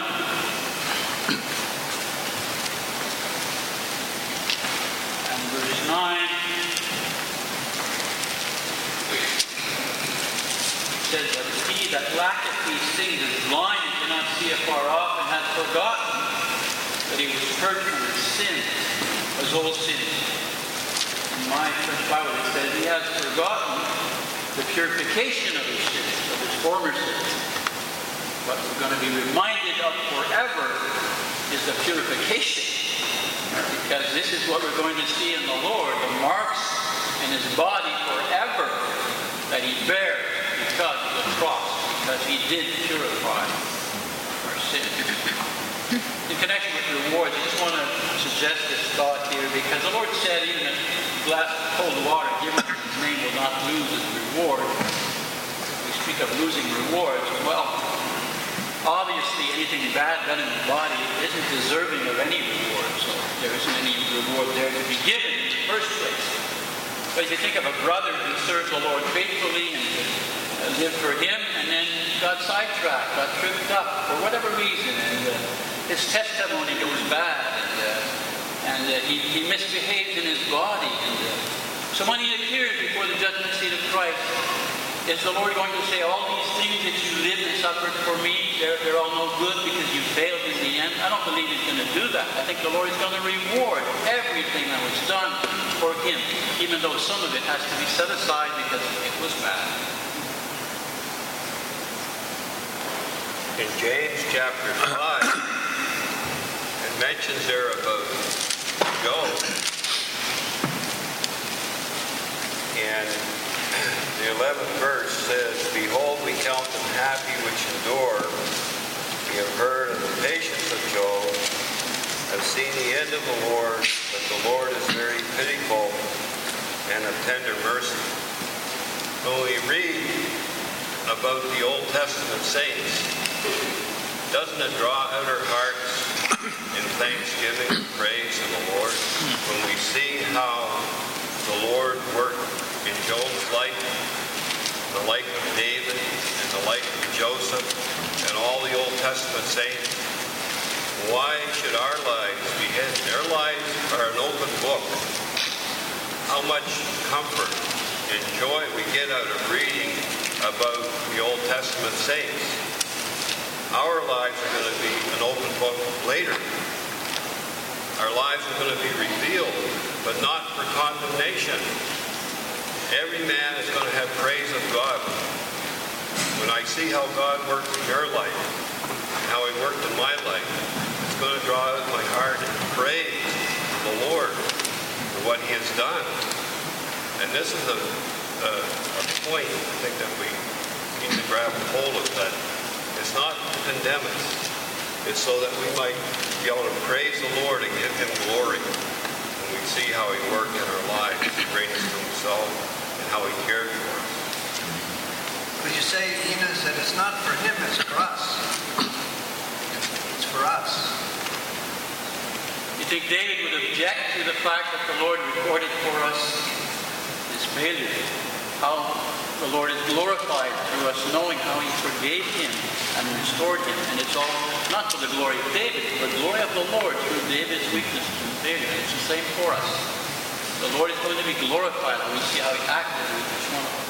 And verse nine. It says that he that lacketh these things is blind and cannot see afar off, and hath forgotten that he was purged from his sins, his old sins. In my French Bible it says he has forgotten the purification of his sins, of his former sins. What we're going to be reminded of forever is the purification. Because this is what we're going to see in the Lord, the marks in his body forever that he bears because of the cross, because he did purify our sins. In connection with rewards, I just want to suggest this thought here, because the Lord said, even a glass of cold water given in His name will not lose its reward. We speak of losing rewards. Well, obviously anything bad done in the body isn't deserving of any reward, so there isn't any reward there to be given in the first place. But if you think of a brother who served the Lord faithfully and uh, lived for Him, and then got sidetracked, got tripped up for whatever reason, and uh, his testimony goes bad, and, uh, and uh, he, he misbehaved in his body. And, uh, so when he appears before the judgment seat of Christ, is the Lord going to say, all these things that you lived and suffered for me, they're, they're all no good because you failed in the end? I don't believe He's going to do that. I think the Lord is going to reward everything that was done for Him, even though some of it has to be set aside because it was bad. In James chapter five, it mentions there about Job. And the eleventh verse says, Behold, we count them happy which endure. We have heard of the patience of Job, have seen the end of the Lord, that the Lord is very pitiful and of tender mercy. When we read about the Old Testament saints, doesn't it draw out our hearts in thanksgiving and praise to the Lord when we see how the Lord worked in Job's life, the life of David, and the life of Joseph, and all the Old Testament saints? Why should our lives be hidden? Their lives are an open book. How much comfort and joy we get out of reading about the Old Testament saints. Our lives are going to be an open book later. Our lives are going to be revealed, but not for condemnation. Every man is going to have praise of God. When I see how God worked in your life, and how He worked in my life, it's going to draw out my heart and praise the Lord for what He has done. And this is a, a, a point, I think, that we need to grab hold of, that it's not to condemn us. It's so that we might be able to praise the Lord and give Him glory when we see how He worked in our lives, He bring us to Himself, and how He cared for us. Would you say, Enos, that it's not for Him, it's for us? It's for us. You think David would object to the fact that the Lord recorded for us His failure? How the Lord is glorified through us, knowing how He forgave him and restored him. And it's all not for the glory of David, but the glory of the Lord through David's weaknesses and failure. It's the same for us. The Lord is going to be glorified when we see how He acted with each one of us.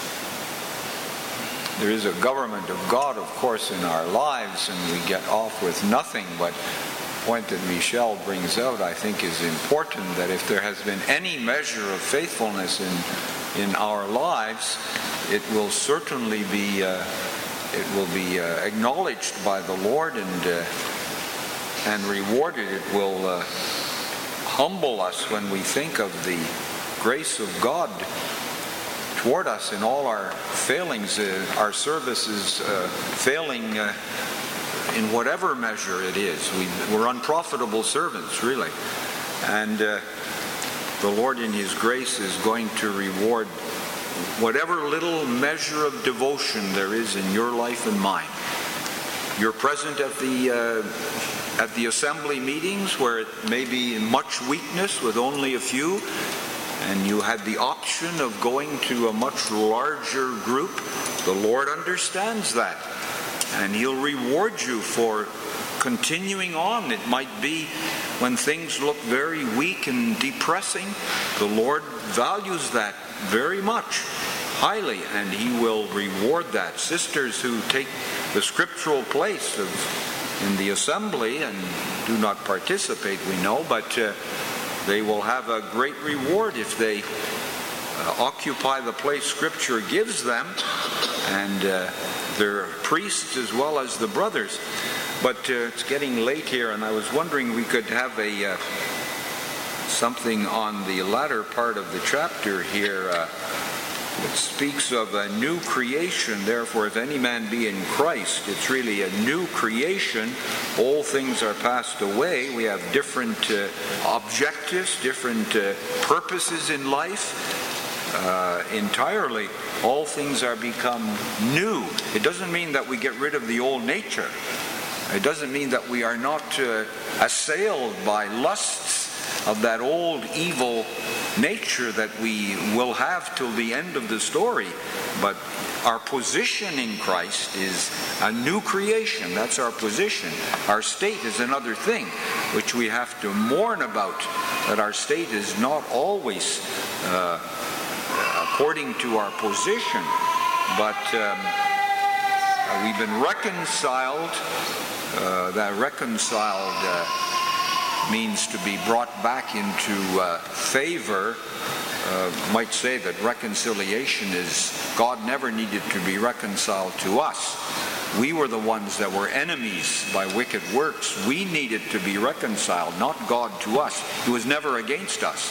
There is a government of God, of course, in our lives, and we get off with nothing. But the point that Michelle brings out, I think, is important, that if there has been any measure of faithfulness in in our lives, it will certainly be uh, it will be uh, acknowledged by the Lord and uh, and rewarded. It will uh, humble us when we think of the grace of God toward us in all our failings, uh, our services uh, failing uh, in whatever measure it is. We, we're unprofitable servants, really. And uh, the Lord in His grace is going to reward whatever little measure of devotion there is in your life and mine. You're present at the uh, at the assembly meetings where it may be much weakness with only a few, and you had the option of going to a much larger group. The Lord understands that, and He'll reward you for continuing on. It might be when things look very weak and depressing. The Lord values that very much, highly, and He will reward that. Sisters who take the scriptural place of in the assembly and do not participate, we know, but uh, they will have a great reward if they uh, occupy the place Scripture gives them, and uh, they're priests as well as the brothers. But uh, it's getting late here, and I was wondering we could have a uh, something on the latter part of the chapter here, uh, It speaks of a new creation. Therefore, if any man be in Christ, it's really a new creation. All things are passed away. We have different uh, objectives, different uh, purposes in life. Uh, entirely, all things are become new. It doesn't mean that we get rid of the old nature. It doesn't mean that we are not uh, assailed by lusts of that old evil nature that we will have till the end of the story. But our position in Christ is a new creation. That's our position. Our state is another thing which we have to mourn about, that our state is not always uh, according to our position, but um, we've been reconciled. Uh, that reconciled uh, means to be brought back into uh, favor. Uh, might say that reconciliation is God never needed to be reconciled to us. We were the ones that were enemies by wicked works. We needed to be reconciled, not God to us. He was never against us.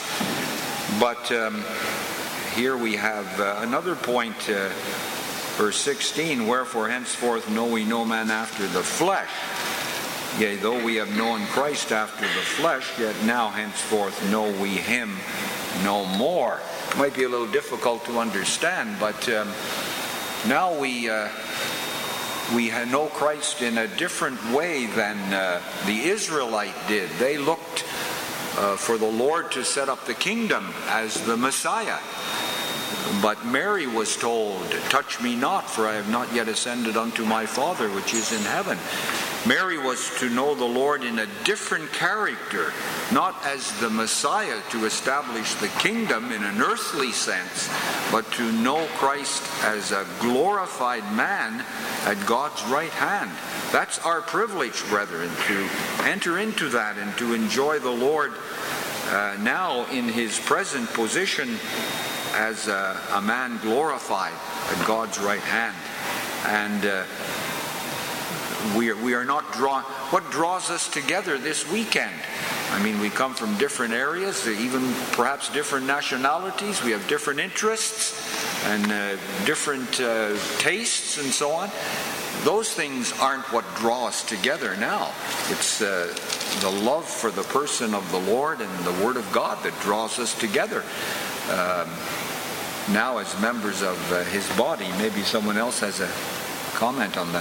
But um, here we have uh, another point, uh, verse sixteen, wherefore henceforth know we no man after the flesh. Yea, though we have known Christ after the flesh, yet now henceforth know we him no more. It might be a little difficult to understand, but um, now we uh, we know Christ in a different way than uh, the Israelite did. They looked uh, for the Lord to set up the kingdom as the Messiah. But Mary was told, touch me not, for I have not yet ascended unto my Father which is in heaven. Mary was to know the Lord in a different character, not as the Messiah to establish the kingdom in an earthly sense, but to know Christ as a glorified man at God's right hand. That's our privilege, brethren, to enter into that and to enjoy the Lord uh, now in his present position as a, a man glorified at God's right hand. And uh, we, are, we are not drawn. What draws us together this weekend? I mean, we come from different areas, even perhaps different nationalities. We have different interests and uh, different uh, tastes and so on. Those things aren't what draw us together now. It's uh, the love for the person of the Lord and the Word of God that draws us together. Um, now as members of uh, his body. Maybe someone else has a comment on that.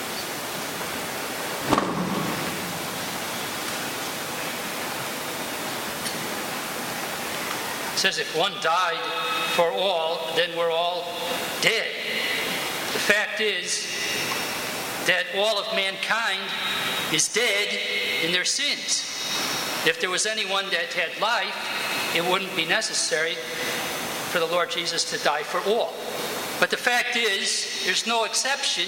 It says if one died for all, then we're all dead. The fact is that all of mankind is dead in their sins. If there was anyone that had life, it wouldn't be necessary for the Lord Jesus to die for all. But the fact is, there's no exception.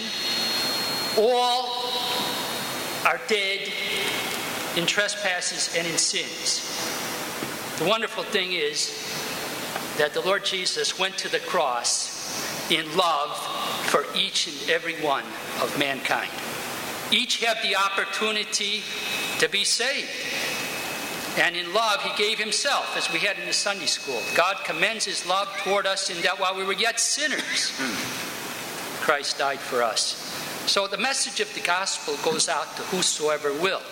All are dead in trespasses and in sins. The wonderful thing is that the Lord Jesus went to the cross in love for each and every one of mankind. Each have the opportunity to be saved. And in love, he gave himself, as we had in the Sunday school. God commends his love toward us in that while we were yet sinners, Christ died for us. So the message of the gospel goes out to whosoever will.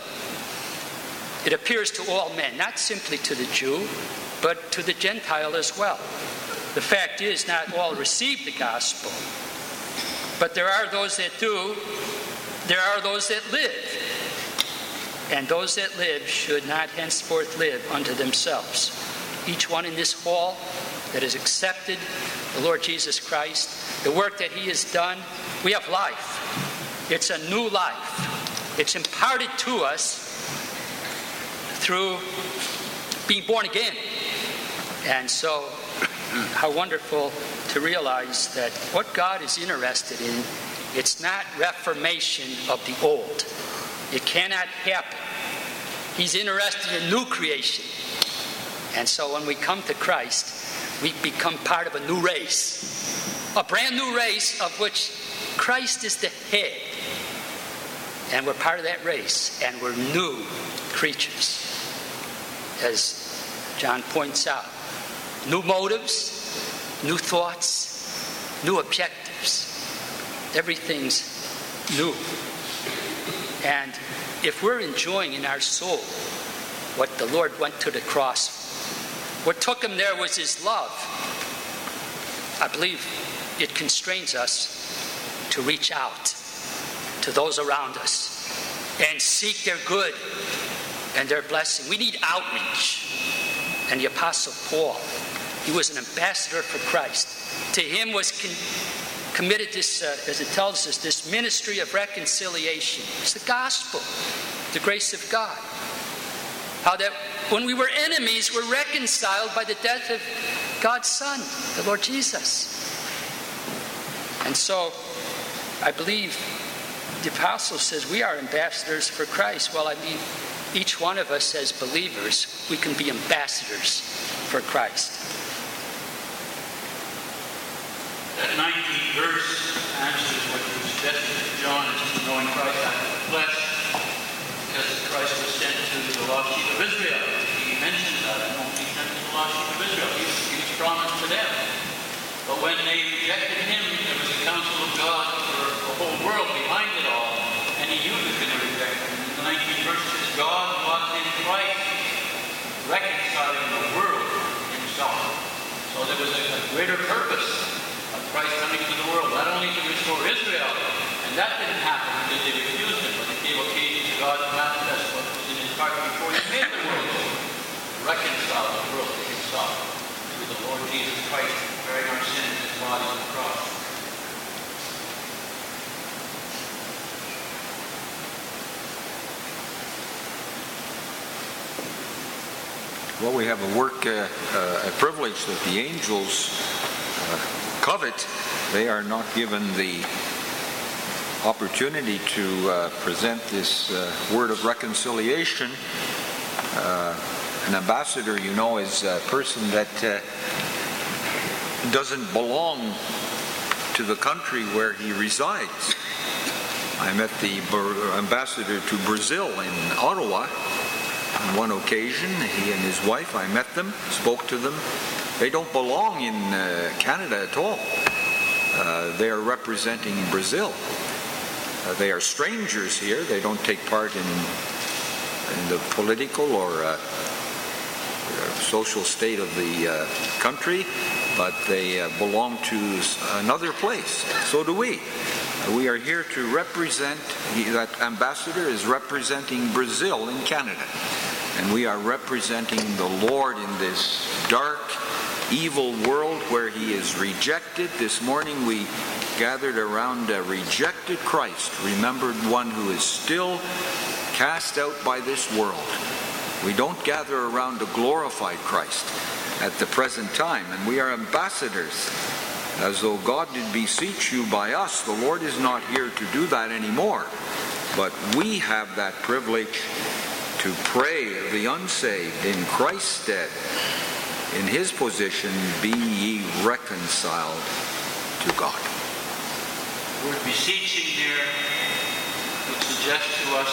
It appears to all men, not simply to the Jew, but to the Gentile as well. The fact is, not all receive the gospel. But there are those that do. There are those that live. And those that live should not henceforth live unto themselves. Each one in this hall that has accepted the Lord Jesus Christ, the work that he has done, we have life. It's a new life. It's imparted to us through being born again. And so, how wonderful to realize that what God is interested in, it's not reformation of the old. It cannot happen. He's interested in new creation. And so when we come to Christ, we become part of a new race. A brand new race of which Christ is the head. And we're part of that race. And we're new creatures. As John points out. New motives, new thoughts, new objectives. Everything's new. And if we're enjoying in our soul what the Lord went to the cross, what took him there was his love, I believe it constrains us to reach out to those around us and seek their good and their blessing. We need outreach. And the Apostle Paul, he was an ambassador for Christ. To him was con- committed this, uh, as it tells us, this ministry of reconciliation. It's the gospel, the grace of God. How that when we were enemies, we're reconciled by the death of God's Son, the Lord Jesus. And so, I believe the apostle says we are ambassadors for Christ. Well, I mean, each one of us as believers, we can be ambassadors for Christ. That nineteenth verse answers what you suggested to John, is knowing Christ after the flesh, because Christ was sent to the lost sheep of Israel. He mentioned that, I won't be sent to the lost sheep of Israel. He was, he was promised to them. But when they rejected him, there was a counsel of God for the whole world behind it all, and he knew he was going to reject him. In the nineteenth verse says, God was in Christ, reconciling the world to himself. So there was a, a greater purpose of Christ coming to the world, not only to restore Israel, and that didn't happen because they refused him, but it gave occasion to God to manifest what was in his heart before he made the world, to reconcile the world to himself, through the Lord Jesus Christ, bearing our sin in his body on the cross. Well, we have a work, uh, uh, a privilege that the angels uh, covet. They are not given the opportunity to uh, present this uh, word of reconciliation. Uh, an ambassador, you know, is a person that uh, doesn't belong to the country where he resides. I met the ambassador to Brazil in Ottawa. On one occasion, he and his wife, I met them, spoke to them. They don't belong in uh, Canada at all. Uh, they are representing Brazil. Uh, they are strangers here. They don't take part in, in the political or uh, social state of the uh, country, but they uh, belong to another place. So do we. Uh, we are here to represent, he, that ambassador is representing Brazil in Canada. And we are representing the Lord in this dark, evil world where he is rejected. This morning we gathered around a rejected Christ, remembered one who is still cast out by this world. We don't gather around a glorified Christ at the present time, and we are ambassadors, as though God did beseech you by us. The Lord is not here to do that anymore, but we have that privilege to pray the unsaved in Christ's stead. In his position, be ye reconciled to God. The word beseeching there would suggest to us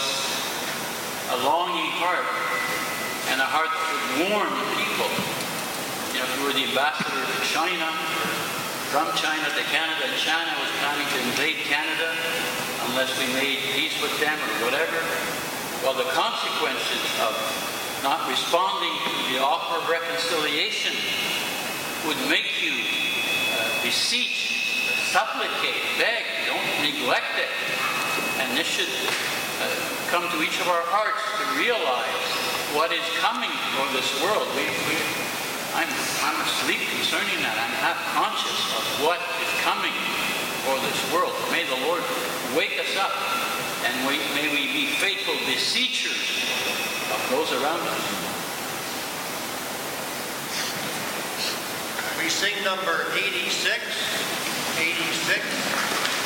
a longing heart, and a heart that would warm the people. You know, if you were the ambassador to China, from China to Canada, and China was planning to invade Canada unless we made peace with them or whatever, well, the consequences of not responding to the offer of reconciliation would make you uh, beseech, supplicate, beg, don't neglect it. And this should uh, come to each of our hearts to realize what is coming for this world. We, we, I'm, I'm asleep concerning that. I'm half conscious of what is coming for this world. May the Lord wake us up, and we, may we be faithful beseechers of those around us. We sing number eighty-six. eighty-six.